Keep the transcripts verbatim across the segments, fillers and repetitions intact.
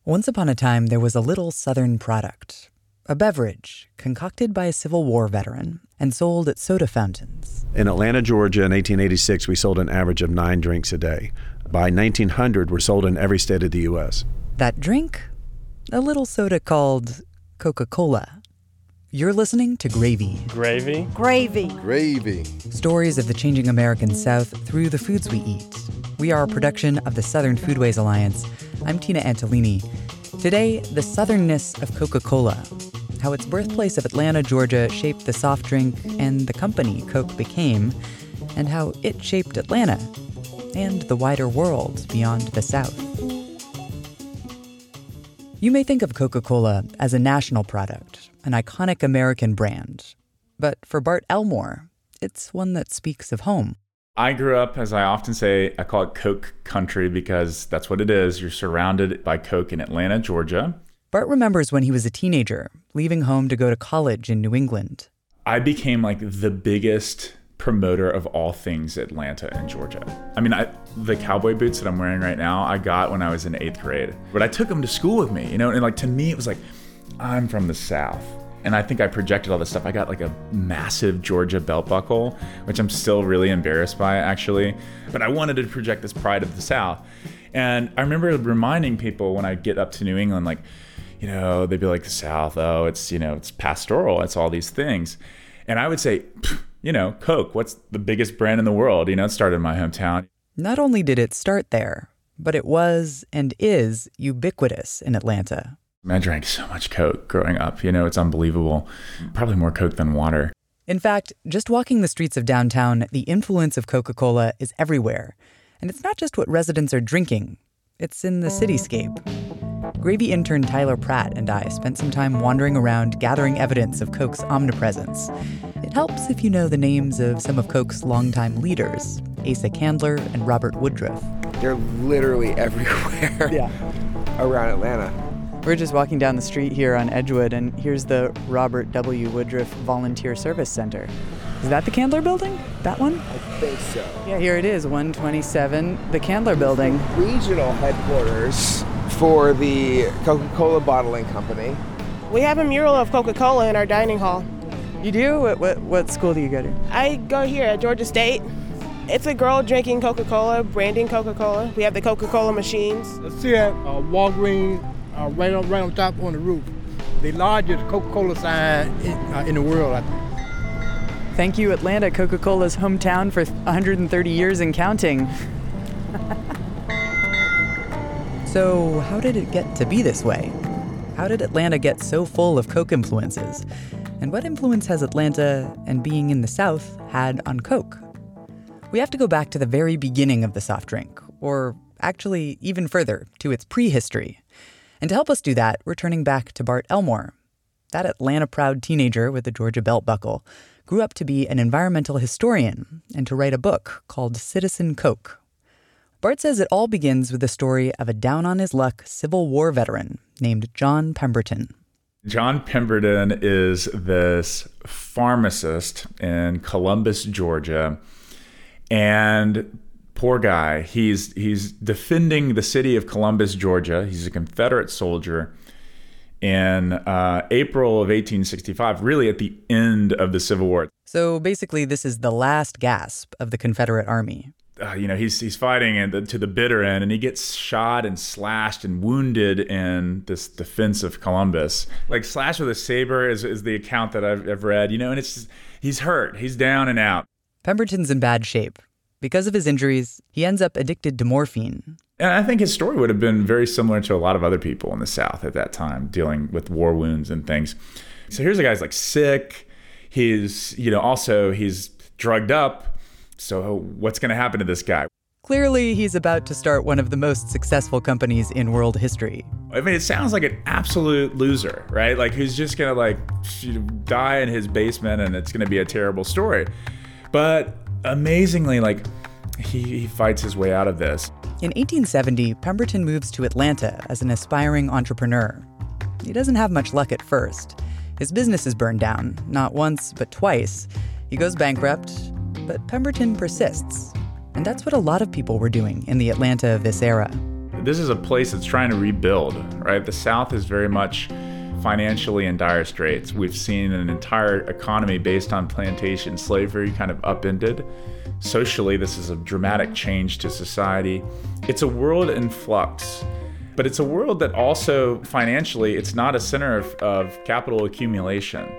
Once upon a time, there was a little Southern product, a beverage concocted by a Civil War veteran and sold at soda fountains. In Atlanta, Georgia, in eighteen eighty-six, we sold an average of nine drinks a day. By nineteen hundred, we're sold in every state of the U S. That drink? A little soda called Coca-Cola. You're listening to Gravy. Gravy? Gravy. Gravy. Stories of the changing American South through the foods we eat. We are a production of the Southern Foodways Alliance. I'm Tina Antolini. Today, the southernness of Coca-Cola, how its birthplace of Atlanta, Georgia shaped the soft drink and the company Coke became, and how it shaped Atlanta and the wider world beyond the South. You may think of Coca-Cola as a national product, an iconic American brand. But for Bart Elmore, it's one that speaks of home. I grew up, as I often say, I call it Coke country because that's what it is. You're surrounded by Coke in Atlanta, Georgia. Bart remembers when he was a teenager, leaving home to go to college in New England. I became like the biggest promoter of all things Atlanta and Georgia. I mean, I, the cowboy boots that I'm wearing right now, I got when I was in eighth grade. But I took them to school with me, you know, and like to me, it was like, I'm from the South. And I think I projected all this stuff. I got like a massive Georgia belt buckle, which I'm still really embarrassed by, actually. But I wanted to project this pride of the South. And I remember reminding people when I get up to New England, like, you know, they'd be like, the South, oh, it's, you know, it's pastoral, it's all these things. And I would say, you know, Coke, what's the biggest brand in the world? You know, it started in my hometown. Not only did it start there, but it was and is ubiquitous in Atlanta. I drank so much Coke growing up. You know, it's unbelievable. Probably more Coke than water. In fact, just walking the streets of downtown, the influence of Coca-Cola is everywhere. And it's not just what residents are drinking. It's in the cityscape. Gravy intern Tyler Pratt and I spent some time wandering around gathering evidence of Coke's omnipresence. It helps if you know the names of some of Coke's longtime leaders, Asa Candler and Robert Woodruff. They're literally everywhere Yeah. around Atlanta. We're just walking down the street here on Edgewood, and here's the Robert W. Woodruff Volunteer Service Center. Is that the Candler Building? That one? I think so. Yeah, here it is, one twenty-seven, the Candler Building. Regional headquarters for the Coca-Cola Bottling Company. We have a mural of Coca-Cola in our dining hall. You do? What, what, what school do you go to? I go here at Georgia State. It's a girl drinking Coca-Cola, branding Coca-Cola. We have the Coca-Cola machines. Let's see at uh, Walgreens, uh, right on right on top on the roof. The largest Coca-Cola sign in, uh, in the world, I think. Thank you, Atlanta, Coca-Cola's hometown for one hundred thirty years and counting. So how did it get to be this way? How did Atlanta get so full of Coke influences? And what influence has Atlanta and being in the South had on Coke? We have to go back to the very beginning of the soft drink, or actually even further, to its prehistory. And to help us do that, we're turning back to Bart Elmore. That Atlanta-proud teenager with the Georgia belt buckle grew up to be an environmental historian and to write a book called Citizen Coke. Bart says it all begins with the story of a down-on-his-luck Civil War veteran named John Pemberton. John Pemberton is this pharmacist in Columbus, Georgia. And poor guy, he's he's defending the city of Columbus, Georgia. He's a Confederate soldier in uh, April of eighteen sixty-five, really at the end of the Civil War. So basically, this is the last gasp of the Confederate Army. Uh, you know, he's he's fighting at the, to the bitter end, and he gets shot and slashed and wounded in this defense of Columbus. Like slashed with a saber is, is the account that I've, I've read, you know, and it's just, he's hurt. He's down and out. Pemberton's in bad shape. Because of his injuries, he ends up addicted to morphine. And I think his story would have been very similar to a lot of other people in the South at that time, dealing with war wounds and things. So here's a guy's like sick. He's, you know, also he's drugged up. So what's going to happen to this guy? Clearly, he's about to start one of the most successful companies in world history. I mean, it sounds like an absolute loser, right? Like who's just going to like you know, die in his basement and it's going to be a terrible story. But amazingly, like he, he fights his way out of this. In eighteen seventy, Pemberton moves to Atlanta as an aspiring entrepreneur. He doesn't have much luck at first. His business is burned down, not once, but twice. He goes bankrupt, but Pemberton persists. And that's what a lot of people were doing in the Atlanta of this era. this is a place that's trying to rebuild, right? The South is very much financially in dire straits. We've seen an entire economy based on plantation slavery kind of upended. Socially, this is a dramatic change to society. It's a world in flux, but it's a world that also financially, it's not a center of, of capital accumulation.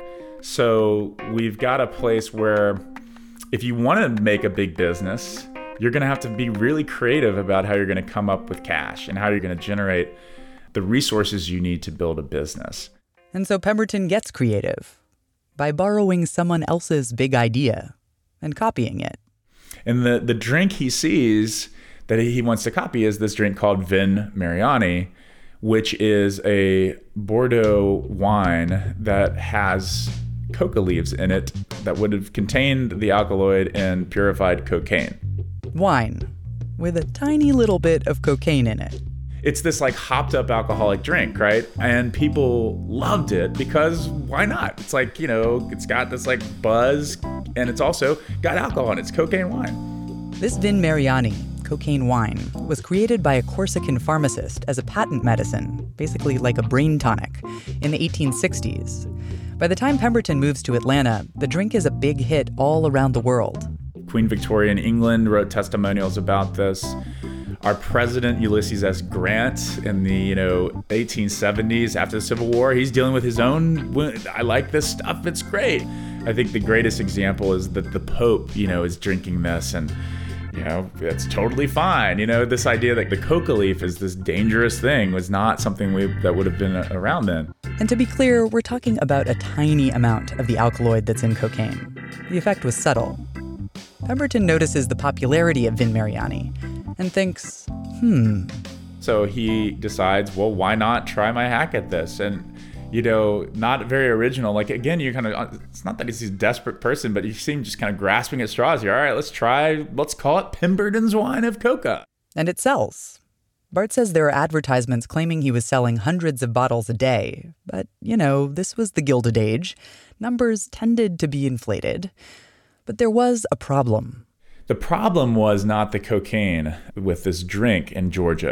So we've got a place where if you want to make a big business, you're going to have to be really creative about how you're going to come up with cash and how you're going to generate the resources you need to build a business. And so Pemberton gets creative by borrowing someone else's big idea and copying it. And the, the drink he sees that he wants to copy is this drink called Vin Mariani, which is a Bordeaux wine that has coca leaves in it that would have contained the alkaloid in purified cocaine. Wine with a tiny little bit of cocaine in it. It's this like hopped up alcoholic drink, right? And people loved it because why not? It's like, you know, it's got this like buzz and it's also got alcohol in it. It's cocaine wine. This Vin Mariani, cocaine wine, was created by a Corsican pharmacist as a patent medicine, basically like a brain tonic, in the eighteen sixties. By the time Pemberton moves to Atlanta, the drink is a big hit all around the world. Queen Victoria in England wrote testimonials about this. Our president, Ulysses S. Grant, in the you know eighteen seventies, after the Civil War, he's dealing with his own, I like this stuff, it's great. I think the greatest example is that the Pope, you know, is drinking this and, you know, it's totally fine. You know, this idea that the coca leaf is this dangerous thing was not something we, that would have been around then. And to be clear, we're talking about a tiny amount of the alkaloid that's in cocaine. The effect was subtle. Pemberton notices the popularity of Vin Mariani and thinks, hmm. So he decides, well, why not try my hack at this? And, you know, not very original. Like, again, you kind of, it's not that he's a desperate person, but you seem just kind of grasping at straws here. All right, let's try, let's call it Pemberton's Wine of Coca. And it sells. Bart says there are advertisements claiming he was selling hundreds of bottles a day. But, you know, this was the Gilded Age. Numbers tended to be inflated. But there was a problem. The problem was not the cocaine with this drink in Georgia.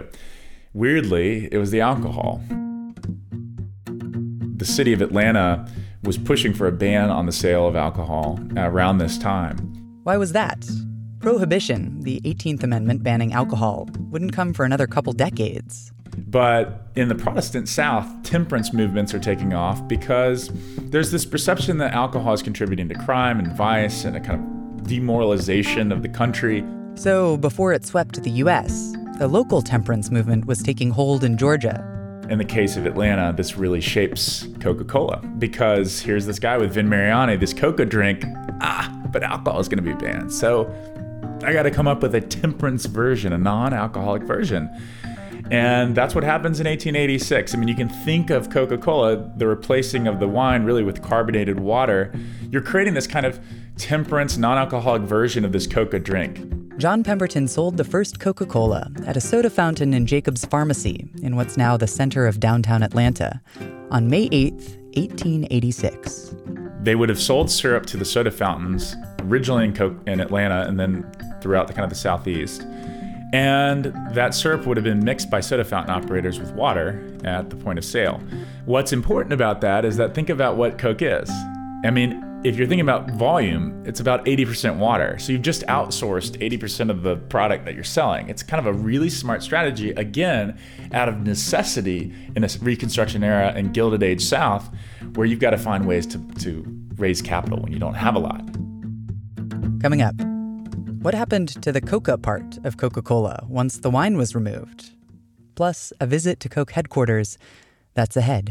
Weirdly, it was the alcohol. The city of Atlanta was pushing for a ban on the sale of alcohol around this time. Why was that? Prohibition, the eighteenth Amendment banning alcohol, wouldn't come for another couple decades. But in the Protestant South, temperance movements are taking off because there's this perception that alcohol is contributing to crime and vice and a kind of demoralization of the country. So before it swept the U S, the local temperance movement was taking hold in Georgia. In the case of Atlanta, this really shapes Coca-Cola because here's this guy with Vin Mariani, this Coca drink, ah, but alcohol is going to be banned. So I got to come up with a temperance version, a non-alcoholic version. And that's what happens in eighteen eighty-six. I mean, you can think of Coca-Cola, the replacing of the wine really with carbonated water. You're creating this kind of temperance, non-alcoholic version of this Coca drink. John Pemberton sold the first Coca-Cola at a soda fountain in Jacobs Pharmacy in what's now the center of downtown Atlanta on May eighth, eighteen eighty-six. They would have sold syrup to the soda fountains, originally in, Co- in Atlanta and then throughout the kind of the southeast. And that syrup would have been mixed by soda fountain operators with water at the point of sale. What's important about that is that think about what Coke is. I mean, if you're thinking about volume, it's about eighty percent water. So you've just outsourced eighty percent of the product that you're selling. It's kind of a really smart strategy, again, out of necessity in a Reconstruction era and Gilded Age South, where you've got to find ways to, to raise capital when you don't have a lot. Coming up, what happened to the coca part of Coca-Cola once the wine was removed? Plus, a visit to Coke headquarters that's ahead.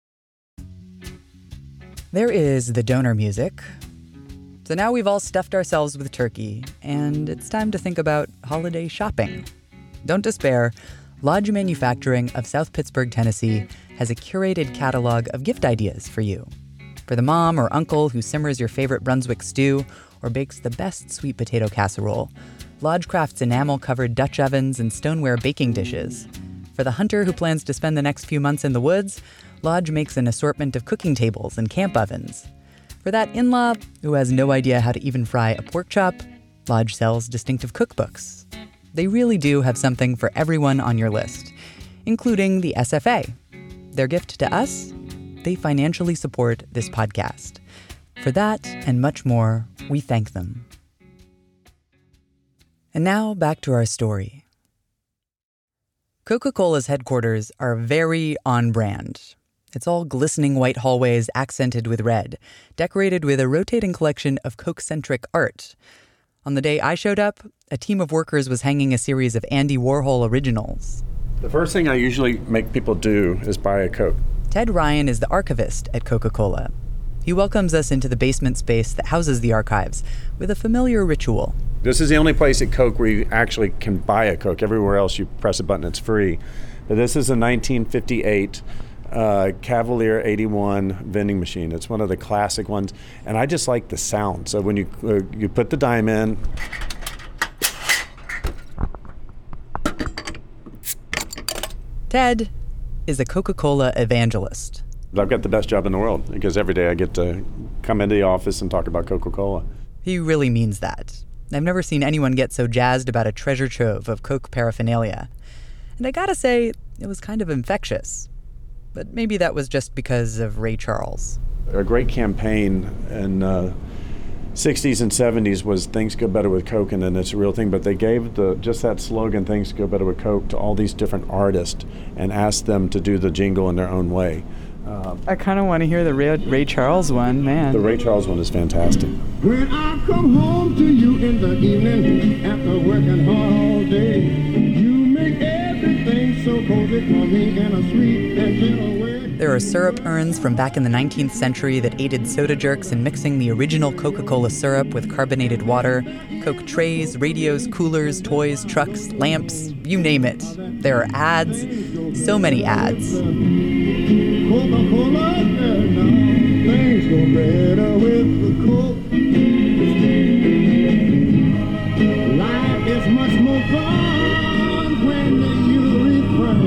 There is the donor music. So now we've all stuffed ourselves with turkey, and it's time to think about holiday shopping. Don't despair. Lodge Manufacturing of South Pittsburgh, Tennessee has a curated catalog of gift ideas for you. For the mom or uncle who simmers your favorite Brunswick stew or bakes the best sweet potato casserole, Lodge crafts enamel-covered Dutch ovens and stoneware baking dishes. For the hunter who plans to spend the next few months in the woods, Lodge makes an assortment of cooking tables and camp ovens. For that in-law who has no idea how to even fry a pork chop, Lodge sells distinctive cookbooks. they really do have something for everyone on your list, including the S F A. Their gift to us? They financially support this podcast. For that and much more, we thank them. And now back to our story. Coca-Cola's headquarters are very on-brand. It's all glistening white hallways accented with red, decorated with a rotating collection of Coke-centric art. On the day I showed up, a team of workers was hanging a series of Andy Warhol originals. The first thing I usually make people do is buy a Coke. Ted Ryan is the archivist at Coca-Cola. He welcomes us into the basement space that houses the archives with a familiar ritual. This is the only place at Coke where you actually can buy a Coke. Everywhere else, you press a button, it's free. But this is a nineteen fifty-eight uh, Cavalier eighty-one vending machine. It's one of the classic ones, and I just like the sound. So when you uh, you put the dime in, Ted is a Coca-Cola evangelist. I've got the best job in the world because every day I get to come into the office and talk about Coca-Cola. He really means that. I've never seen anyone get so jazzed about a treasure trove of Coke paraphernalia. And I gotta say, it was kind of infectious. But maybe that was just because of Ray Charles. A great campaign in uh, sixties and seventies was "Things Go Better with Coke," and it's a real thing. But they gave the just that slogan, "Things Go Better with Coke," to all these different artists and asked them to do the jingle in their own way. Um, I kind of want to hear the Ray, Ray Charles one, man. The Ray Charles one is fantastic. When I come home to you in the evening after working hard all day, you make everything so cozy for me in a sweet and gentle way. There are syrup urns from back in the nineteenth century that aided soda jerks in mixing the original Coca-Cola syrup with carbonated water. Coke trays, radios, coolers, toys, trucks, lamps, you name it. There are ads, so many ads. Coca-Cola, things go better with the Coke. Life is much more fun when you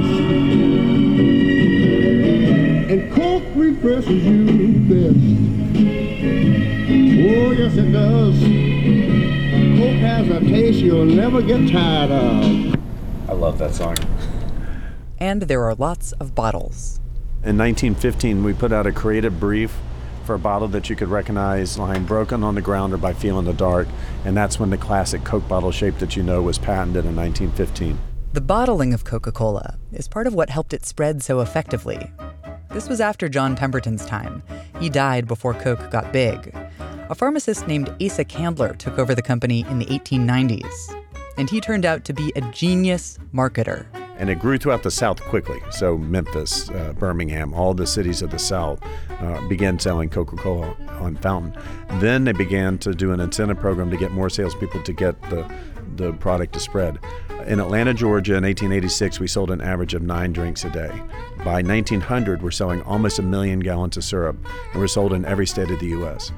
refresh. And Coke refreshes you best. Oh, yes it does. Coke has a taste you'll never get tired of. I love that song. And there are lots of bottles. In nineteen fifteen, we put out a creative brief for a bottle that you could recognize lying broken on the ground or by feeling the dark, and that's when the classic Coke bottle shape that you know was patented in nineteen fifteen. The bottling of Coca-Cola is part of what helped it spread so effectively. This was after John Pemberton's time. He died before Coke got big. A pharmacist named Asa Candler took over the company in the eighteen nineties, and he turned out to be a genius marketer. And it grew throughout the South quickly. So Memphis, uh, Birmingham, all the cities of the South uh, began selling Coca-Cola on fountain. Then they began to do an incentive program to get more salespeople to get the, the product to spread. In Atlanta, Georgia, in eighteen eighty-six, we sold an average of nine drinks a day. By nineteen hundred, we're selling almost a million gallons of syrup, and we're sold in every state of the U S.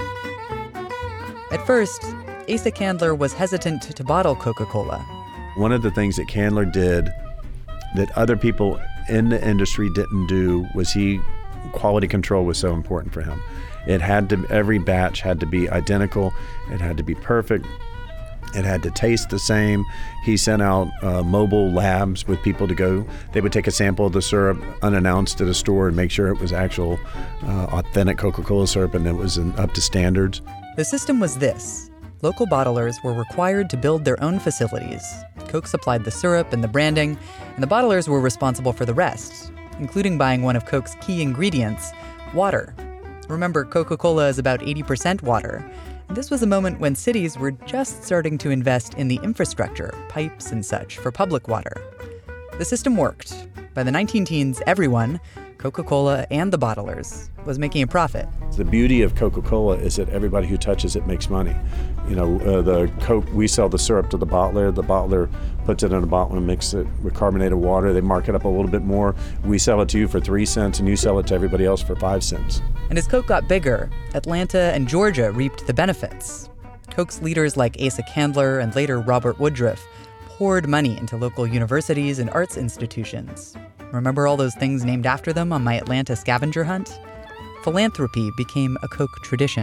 At first, Asa Candler was hesitant to bottle Coca-Cola. One of the things that Candler did that other people in the industry didn't do was he, quality control was so important for him. It had to, every batch had to be identical, it had to be perfect, it had to taste the same. He sent out uh, mobile labs with people to go. They would take a sample of the syrup unannounced at a store and make sure it was actual uh, authentic Coca-Cola syrup and it was in, up to standards. The system was this. Local bottlers were required to build their own facilities. Coke supplied the syrup and the branding, and the bottlers were responsible for the rest, including buying one of Coke's key ingredients, water. Remember, Coca-Cola is about eighty percent water. And this was a moment when cities were just starting to invest in the infrastructure, pipes and such, for public water. The system worked. By the nineteen teens, everyone, Coca-Cola and the bottlers, was making a profit. The beauty of Coca-Cola is that everybody who touches it makes money. You know, uh, the Coke, we sell the syrup to the bottler. The bottler puts it in a bottle and mixes it with carbonated water. They mark it up a little bit more. We sell it to you for three cents and you sell it to everybody else for five cents. And as Coke got bigger, Atlanta and Georgia reaped the benefits. Coke's leaders like Asa Candler and later Robert Woodruff poured money into local universities and arts institutions. Remember all those things named after them on my Atlanta scavenger hunt? Philanthropy became a Coke tradition.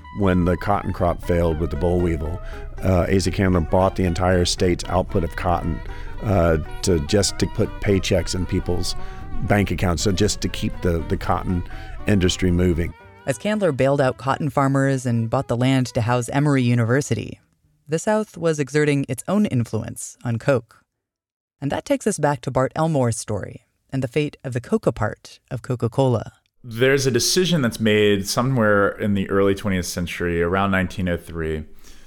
when the cotton crop failed with the boll weevil, uh, Asa Candler bought the entire state's output of cotton uh, to just to put paychecks in people's bank accounts, so just to keep the, the cotton industry moving. As Candler bailed out cotton farmers and bought the land to house Emory University, the South was exerting its own influence on Coke. And that takes us back to Bart Elmore's story and the fate of the coca part of Coca-Cola. There's a decision that's made somewhere in the early twentieth century, around nineteen oh three,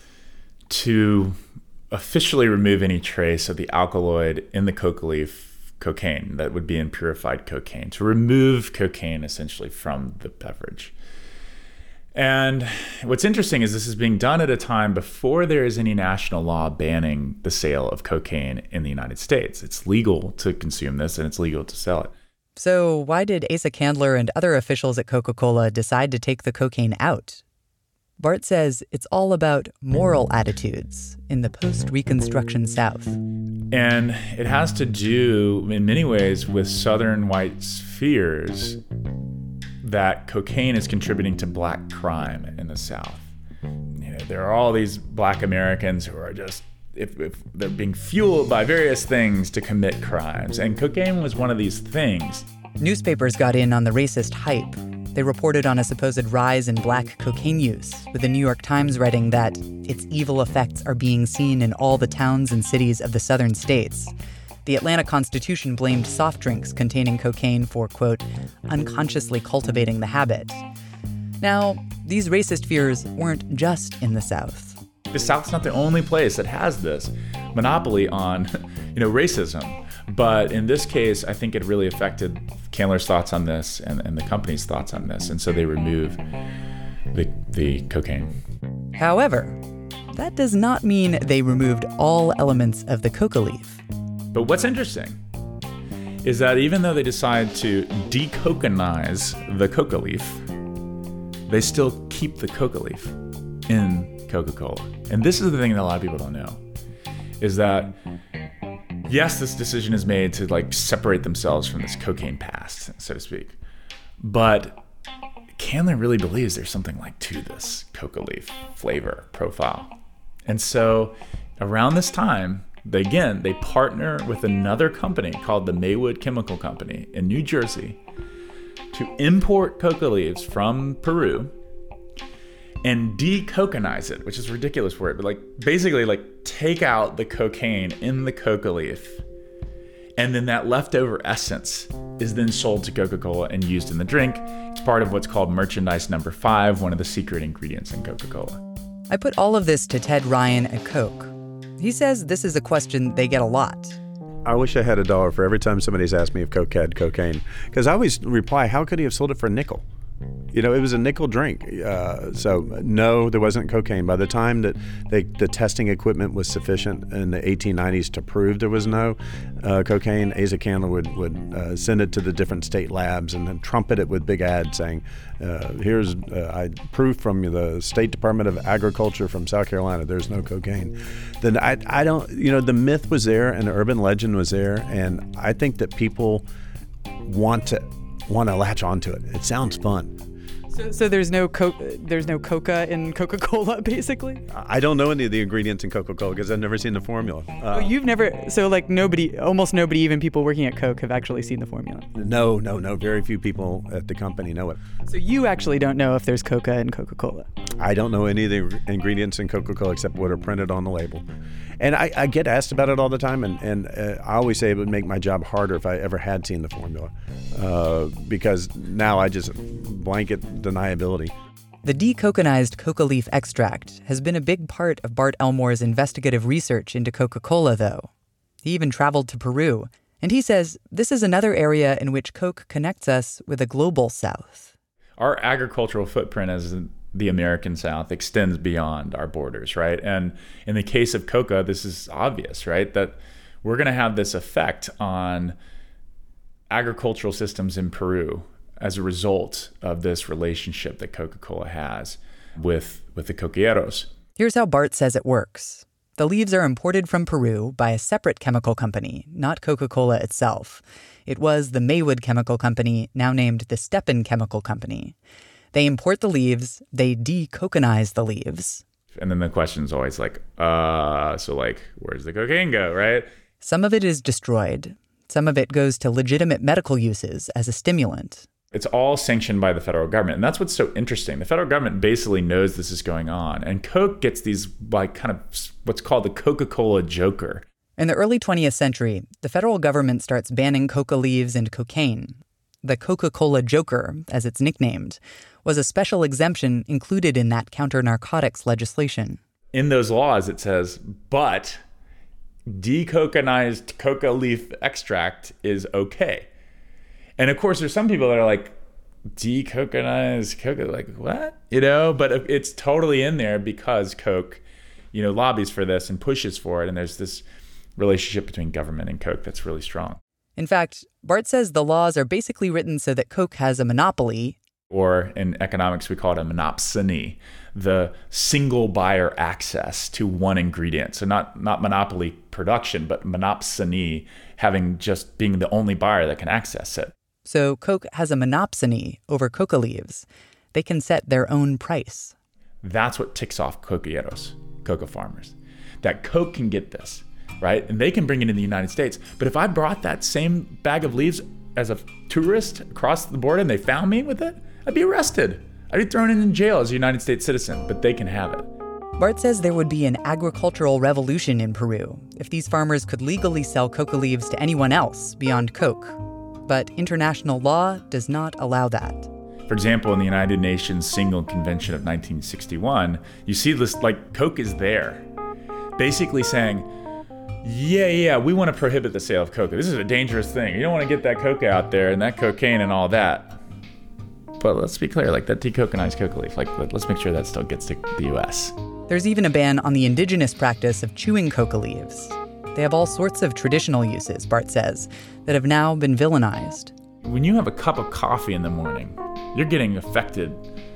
to officially remove any trace of the alkaloid in the coca leaf, cocaine, that would be in purified cocaine, to remove cocaine essentially from the beverage. And what's interesting is this is being done at a time before there is any national law banning the sale of cocaine in the United States. It's legal to consume this and it's legal to sell it. So why did Asa Candler and other officials at Coca-Cola decide to take the cocaine out? Bart says it's all about moral attitudes in the post-Reconstruction South. And it has to do, in many ways, with Southern whites' fears that cocaine is contributing to black crime in the South. You know, there are all these black Americans who are just, if, if they're being fueled by various things to commit crimes, and cocaine was one of these things. Newspapers got in on the racist hype. They reported on a supposed rise in black cocaine use, with the New York Times writing that its evil effects are being seen in all the towns and cities of the southern states. The Atlanta Constitution blamed soft drinks containing cocaine for, quote, unconsciously cultivating the habit. Now, these racist fears weren't just in the South. The South's not the only place that has this monopoly on, you know, racism. But in this case, I think it really affected Candler's thoughts on this and, and the company's thoughts on this. And so they removed the, the cocaine. However, that does not mean they removed all elements of the coca leaf. But what's interesting is that even though they decide to decocanize the coca leaf, they still keep the coca leaf in Coca-Cola. And this is the thing that a lot of people don't know, is that yes, this decision is made to like separate themselves from this cocaine past, so to speak. But Candler really believes there's something like to this coca leaf flavor profile. And so around this time, they, again, they partner with another company called the Maywood Chemical Company in New Jersey to import coca leaves from Peru and decocanize it, which is a ridiculous word, but like basically like take out the cocaine in the coca leaf. And then that leftover essence is then sold to Coca-Cola and used in the drink. It's part of what's called merchandise number five, one of the secret ingredients in Coca-Cola. I put all of this to Ted Ryan at Coke. He says this is a question they get a lot. I wish I had a dollar for every time somebody's asked me if Coke had cocaine, because I always reply, how could he have sold it for a nickel? You know, it was a nickel drink. Uh, so no, there wasn't cocaine. By the time that they, the testing equipment was sufficient in the eighteen nineties to prove there was no uh, cocaine, Asa Candler would, would uh, send it to the different state labs and then trumpet it with big ads saying, uh, here's uh, I proof from the State Department of Agriculture from South Carolina, there's no cocaine. Then I, I don't, you know, the myth was there and the urban legend was there. And I think that people want to want to latch onto it. It sounds fun. So, so there's no co- there's no coca in Coca-Cola, basically? I don't know any of the ingredients in Coca-Cola because I've never seen the formula. Uh, oh, you've never, so like nobody, almost nobody, even people working at Coke, have actually seen the formula? No, no, no. Very few people at the company know it. So you actually don't know if there's coca in Coca-Cola? I don't know any of the ingredients in Coca-Cola except what are printed on the label. And I, I get asked about it all the time, and, and uh, I always say it would make my job harder if I ever had seen the formula, uh, because now I just blanket deniability. The decoconized coca leaf extract has been a big part of Bart Elmore's investigative research into Coca-Cola, though. He even traveled to Peru, and he says this is another area in which Coke connects us with a global South. Our agricultural footprint as the American South extends beyond our borders, right? And in the case of coca, this is obvious, right? That we're going to have this effect on agricultural systems in Peru as a result of this relationship that Coca-Cola has with, with the coquilleros. Here's how Bart says it works. The leaves are imported from Peru by a separate chemical company, not Coca-Cola itself. It was the Maywood Chemical Company, now named the Stepan Chemical Company. They import the leaves, they de-cocainize the leaves. And then the question's always like, uh, so like, where's the cocaine go, right? Some of it is destroyed. Some of it goes to legitimate medical uses as a stimulant. It's all sanctioned by the federal government. And that's what's so interesting. The federal government basically knows this is going on. And Coke gets these, like, kind of what's called the Coca-Cola joker. In the early twentieth century, the federal government starts banning coca leaves and cocaine. The Coca-Cola joker, as it's nicknamed, was a special exemption included in that counter-narcotics legislation. In those laws, it says, but decocainized coca leaf extract is okay. And of course, there's some people that are like, decocainized coca, like what? You know, but it's totally in there because Coke, you know, lobbies for this and pushes for it. And there's this relationship between government and Coke that's really strong. In fact, Bart says the laws are basically written so that Coke has a monopoly. Or in economics, we call it a monopsony, the single buyer access to one ingredient. So not, not monopoly production, but monopsony, having just being the only buyer that can access it. So Coke has a monopsony over coca leaves. They can set their own price. That's what ticks off coquilleros, coca farmers, that Coke can get this, right? And they can bring it in the United States. But if I brought that same bag of leaves as a tourist across the border and they found me with it, I'd be arrested. I'd be thrown in jail as a United States citizen, but they can have it. Bart says there would be an agricultural revolution in Peru if these farmers could legally sell coca leaves to anyone else beyond Coke. But international law does not allow that. For example, in the United Nations Single Convention of nineteen sixty-one, you see this, like, Coke is there, basically saying, yeah, yeah, we want to prohibit the sale of coca. This is a dangerous thing. You don't want to get that coca out there and that cocaine and all that. But let's be clear, like that decocainized coca leaf, like let's make sure that still gets to the U S. There's even a ban on the indigenous practice of chewing coca leaves. They have all sorts of traditional uses, Bart says, that have now been villainized. When you have a cup of coffee in the morning, you're getting affected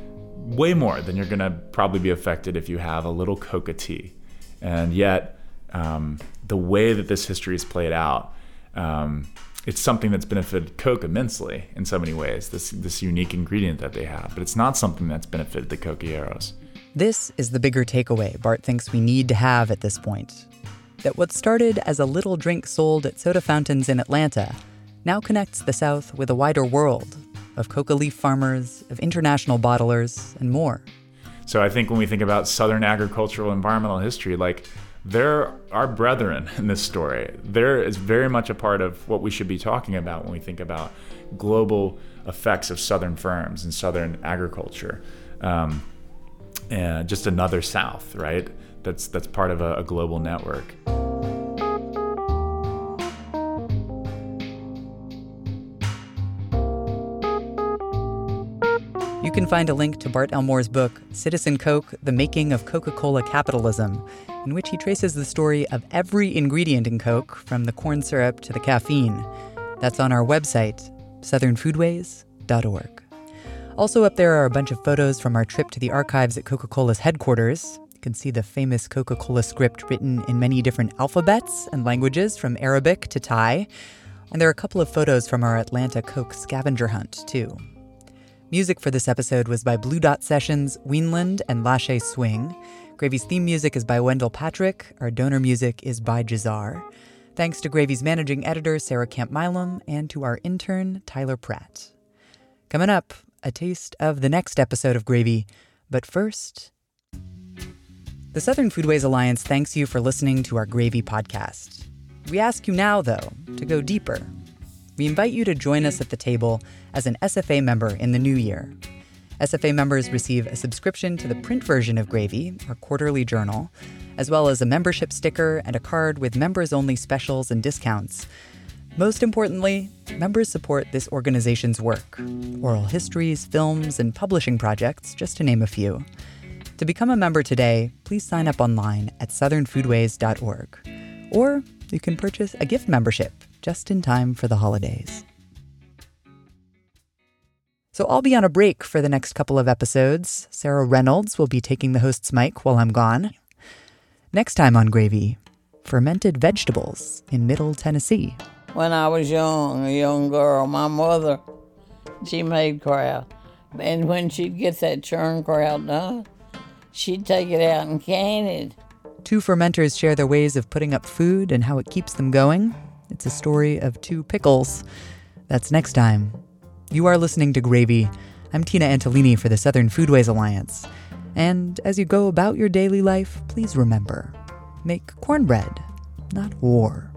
way more than you're gonna probably be affected if you have a little coca tea. And yet, um, the way that this history is played out, um, it's something that's benefited Coke immensely in so many ways, this this unique ingredient that they have. But it's not something that's benefited the coquilleros. This is the bigger takeaway Bart thinks we need to have at this point. That what started as a little drink sold at soda fountains in Atlanta now connects the South with a wider world of coca leaf farmers, of international bottlers, and more. So I think when we think about Southern agricultural environmental history, like, they're our brethren in this story. There is very much a part of what we should be talking about when we think about global effects of Southern firms and Southern agriculture. Um, and just another South, right? That's that's part of a, a global network. You can find a link to Bart Elmore's book, Citizen Coke, The Making of Coca-Cola Capitalism, in which he traces the story of every ingredient in Coke, from the corn syrup to the caffeine. That's on our website, southern foodways dot org. Also up there are a bunch of photos from our trip to the archives at Coca-Cola's headquarters. You can see the famous Coca-Cola script written in many different alphabets and languages, from Arabic to Thai. And there are a couple of photos from our Atlanta Coke scavenger hunt, too. Music for this episode was by Blue Dot Sessions, Wienland, and Lachey Swing. Gravy's theme music is by Wendell Patrick. Our donor music is by Jazar. Thanks to Gravy's managing editor, Sarah Camp-Milam, and to our intern, Tyler Pratt. Coming up, a taste of the next episode of Gravy. But first, the Southern Foodways Alliance thanks you for listening to our Gravy podcast. We ask you now, though, to go deeper. We invite you to join us at the table as an S F A member in the new year. S F A members receive a subscription to the print version of Gravy, our quarterly journal, as well as a membership sticker and a card with members-only specials and discounts. Most importantly, members support this organization's work, oral histories, films, and publishing projects, just to name a few. To become a member today, please sign up online at southern foodways dot org. Or you can purchase a gift membership just in time for the holidays. So I'll be on a break for the next couple of episodes. Sarah Reynolds will be taking the host's mic while I'm gone. Next time on Gravy, fermented vegetables in Middle Tennessee. When I was young, a young girl, my mother, she made craft. And when she'd get that churn grout done, she'd take it out and can it. Two fermenters share their ways of putting up food and how it keeps them going. It's a story of two pickles. That's next time. You are listening to Gravy. I'm Tina Antolini for the Southern Foodways Alliance. And as you go about your daily life, please remember, make cornbread, not war.